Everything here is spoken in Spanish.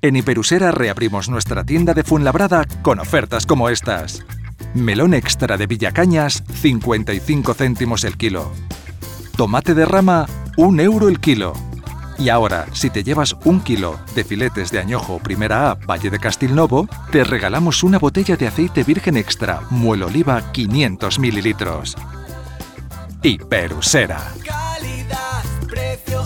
En Hiperusera reabrimos nuestra tienda de Fuenlabrada con ofertas como estas. Melón extra de Villacañas, 55 céntimos el kilo. Tomate de rama, 1 euro el kilo. Y ahora, si te llevas 1 kilo de filetes de añojo Primera A Valle de Castilnovo, te regalamos una botella de aceite virgen extra Muelo Oliva 500 mililitros. Hiperusera. Calidad, precio